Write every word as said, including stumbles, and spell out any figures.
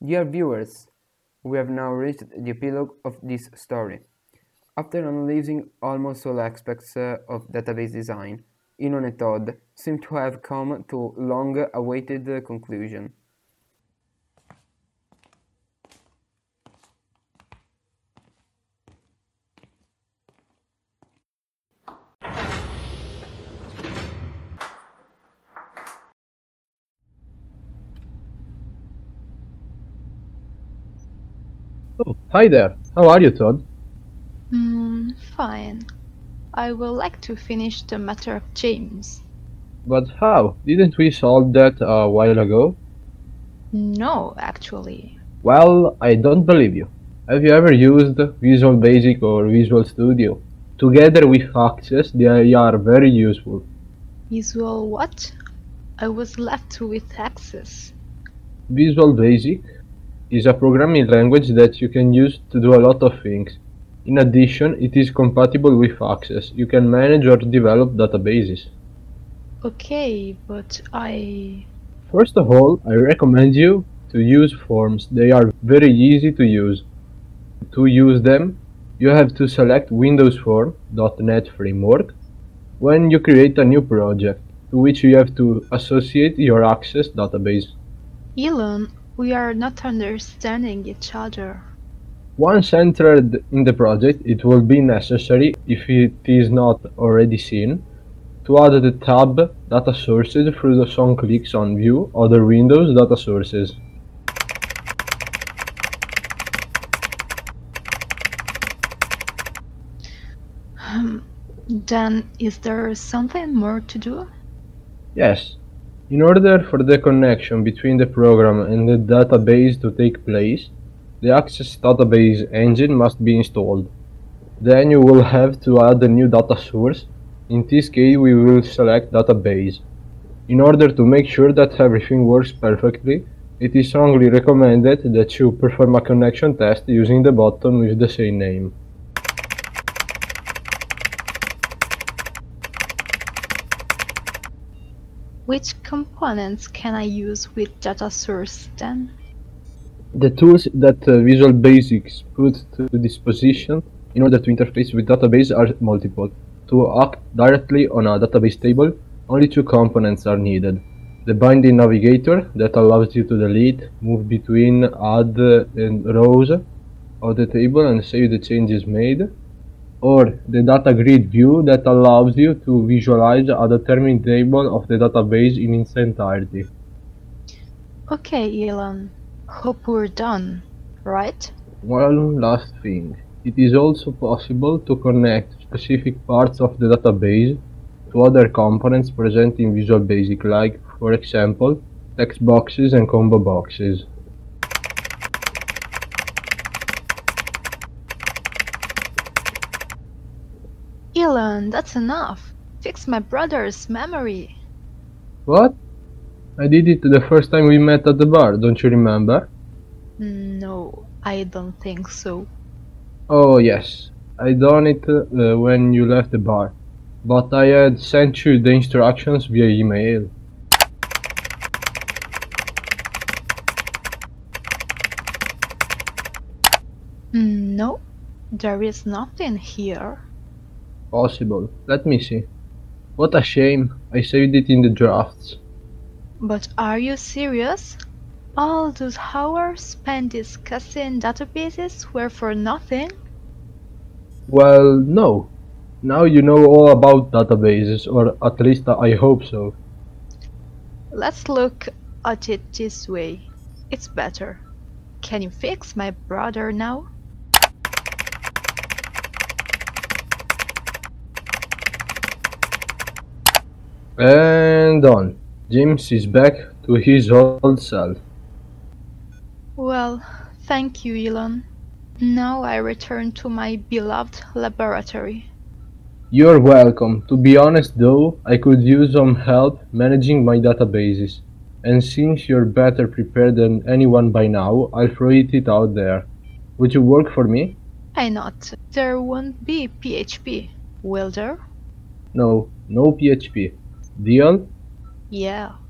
Dear viewers, we have now reached the epilogue of this story. After analyzing almost all aspects uh, of database design, Elon and Todd seem to have come to long-awaited uh, conclusion. Oh, hi there. How are you, Todd? Hmm, fine. I would like to finish the matter of James. But how? Didn't we solve that a while ago? No, actually. Well, I don't believe you. Have you ever used Visual Basic or Visual Studio? Together with Access, they are very useful. Visual what? I was left with Access. Visual Basic is a programming language that you can use to do a lot of things. In addition, it is compatible with Access. You can manage or develop databases. Okay, but I... First of all, I recommend you to use forms. They are very easy to use. To use them, you have to select Windows Form dot net Framework when you create a new project, to which you have to associate your Access database. Elon, we are not understanding each other. Once entered in the project, it will be necessary, if it is not already seen, to add the tab Data Sources through the some clicks on View Other Windows Data Sources. Then, is there something more to do? Yes. In order for the connection between the program and the database to take place, the Access database engine must be installed. Then you will have to add a new data source. In this case, we will select database. In order to make sure that everything works perfectly, it is strongly recommended that you perform a connection test using the button with the same name. Which components can I use with data source then? The tools that uh, Visual Basics put to disposition in order to interface with database are multiple. To act directly on a database table, only two components are needed. The binding navigator that allows you to delete, move between, add uh, and rows of the table and save the changes made, or the data grid view that allows you to visualize a determined table of the database in its entirety. Okay, Elon. Hope we're done, right? One last thing. It is also possible to connect specific parts of the database to other components present in Visual Basic, like, for example, text boxes and combo boxes. Elon, that's enough. Fix my brother's memory. What? I did it the first time we met at the bar, don't you remember? No, I don't think so. Oh yes, I done it uh, when you left the bar, but I had sent you the instructions via email. No, there is nothing here. Possible. Let me see. What a shame, I saved it in the drafts. But are you serious? All those hours spent discussing databases were for nothing? Well, no. Now you know all about databases, or at least I hope so. Let's look at it this way. It's better. Can you fix my brother now? And done. James is back to his old self. Well, thank you, Elon. Now I return to my beloved laboratory. You're welcome. To be honest though, I could use some help managing my databases. And since you're better prepared than anyone by now, I'll throw it out there. Would you work for me? Why not? There won't be P H P, will there? No, no P H P. Deal? Yeah.